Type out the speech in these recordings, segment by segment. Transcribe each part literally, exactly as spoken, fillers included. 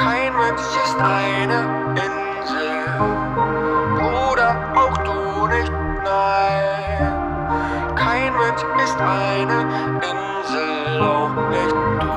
Kein Mensch ist eine Insel, Bruder, auch du nicht, nein. Kein Mensch ist eine Insel, auch nicht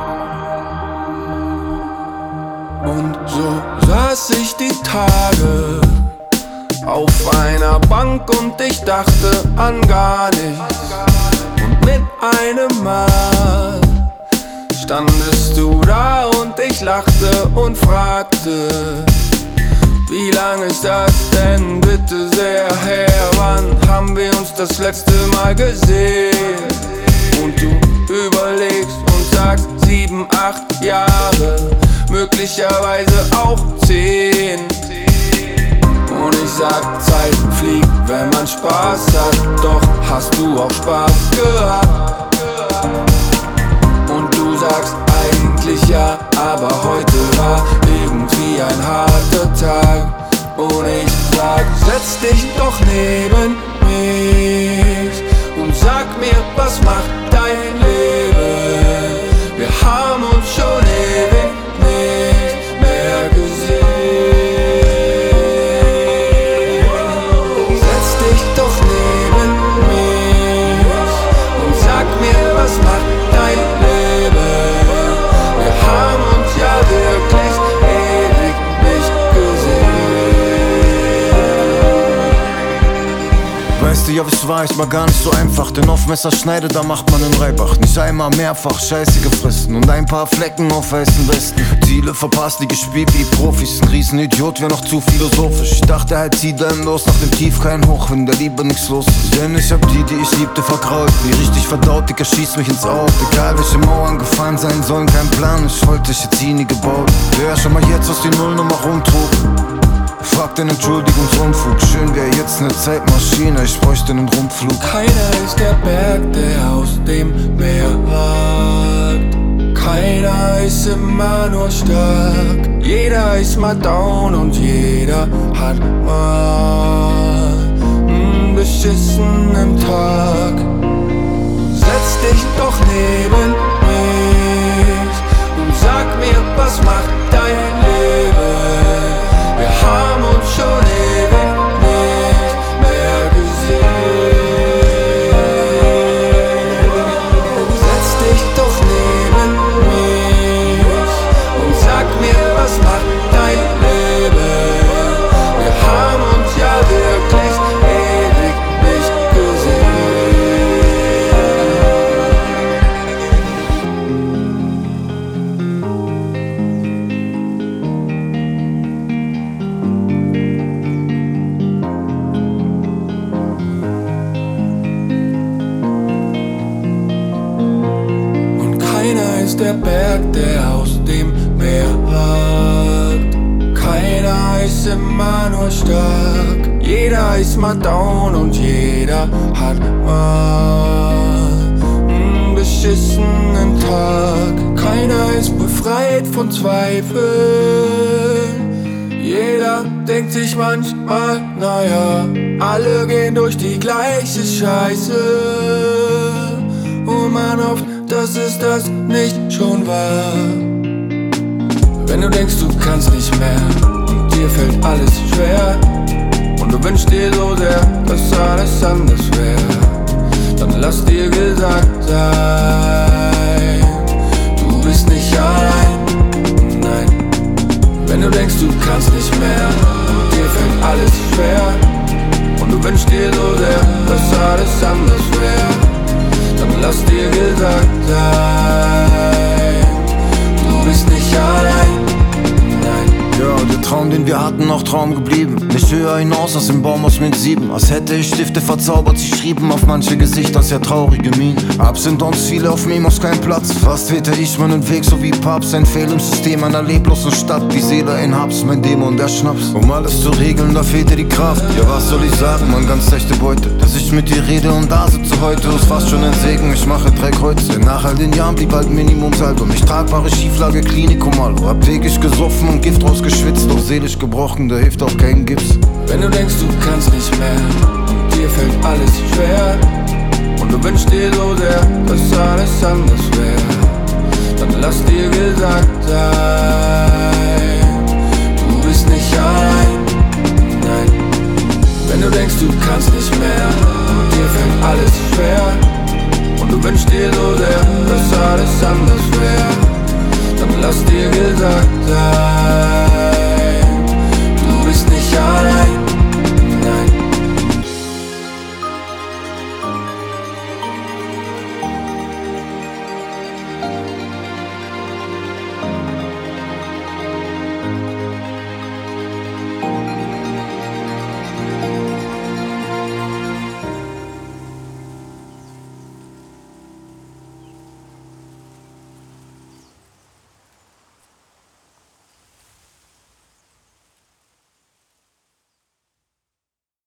du. Und so saß ich die Tage auf einer Bank und ich dachte an gar nichts. Und mit einem Mal standest du da und ich lachte und fragte: Wie lang ist das denn bitte sehr her? Wann haben wir uns das letzte Mal gesehen? Und du überlegst und sagst sieben, acht Jahre, möglicherweise auch zehn. Und ich sag, Zeit fliegt, wenn man Spaß hat. Doch hast du auch Spaß gehabt? Und du sagst eigentlich ja, aber heute war irgendwie ein harter Tag. Und ich sag, setz dich doch neben mich und sag mir, was macht dein Leben? Wir haben uns schon ewig nicht mehr gesehen. Setz dich doch neben mich und sag mir, was macht dein Leben? Wir haben uns ja wirklich ewig nicht gesehen. Weißt du ja, wie es war, es war gar nicht so einfach. Denn auf Messerschneide, da macht man den Reibach. Nicht einmal mehrfach Scheiße gefressen und ein paar Flecken auf weißen Westen. Ziele verpasst, die gespielt wie Profis. Ein Riesenidiot, wär noch zu philosophisch. Ich dachte halt, zieh dann los, nach dem Tief kein Hoch, wenn der Liebe nix los ist. Denn ich hab die, die ich liebte, vergraut. Nie richtig verdaut, Dicker, schieß mich ins Auge. Egal welche Mauern gefallen sein sollen, kein Plan, ich wollte, ich hätte sie nie gebaut. Wer schon mal jetzt aus die Nullnummer rumtrug, frag den Entschuldigungsunfug. Schön wär jetzt ne Zeitmaschine, ich bräuchte einen Rundflug. Keiner ist der Berg, der aus dem Meer ragt. Keiner ist immer nur stark. Jeder ist mal down und jeder hat mal einen beschissenen Tag. Setz dich doch neben mich und sag mir, was macht dein Leben? Wir haben uns schon ewig nicht mehr gesehen. Setz dich doch neben mich und sag mir, was macht dein Leben? Wir haben uns ja wirklich ewig nicht der Berg, der aus dem Meer ragt. Keiner ist immer nur stark. Jeder ist mal down und jeder hat mal einen beschissenen Tag. Keiner ist befreit von Zweifeln. Jeder denkt sich manchmal, naja, alle gehen durch die gleiche Scheiße. Und man hofft, dass es das nicht schon war. Wenn du denkst, du kannst nicht mehr und dir fällt alles schwer und du wünschst dir so sehr, dass alles anders wäre, dann lass dir gesagt sein, du bist nicht allein, nein. Wenn du denkst, du kannst nicht mehr und dir fällt alles schwer und du wünschst dir so sehr, dass alles anders wäre, dann lass dir gesagt sein, du bist nicht allein, nein. Ja, der Traum, den wir hatten, auch Traum geblieben. Nicht höher hinaus als im Baumhaus mit sieben. Als hätte ich Stifte verzaubert, sie schrieben auf manche Gesichter sehr traurige Mienen. Ups und Downs, viele auf Memos, kein Platz. Fast wählte ich meinen Weg, so wie Papst. Ein Fehl im System einer leblosen Stadt. Die Seele ein Haps, mein Dämon, der Schnaps. Um alles zu regeln, da fehlte die Kraft. Ja, was soll ich sagen, man, ganz echte Beute. Dass ich mit dir rede und da sitze heute, ist fast schon ein Segen. Ich mache drei Kreuze. Nach all den Jahren blieb bald Minimumsalbum. Nicht tragbare Schieflage, Klinikum, Allo. Hab täglich gesoffen und Gift rausgeschwitzt. Doch seelisch gebrochen, da hilft auch kein Gips. Wenn du denkst, du kannst nicht mehr und dir fällt alles schwer und du wünschst dir so sehr, dass alles anders wäre, dann lass dir gesagt sein, lass dir gesagt sein.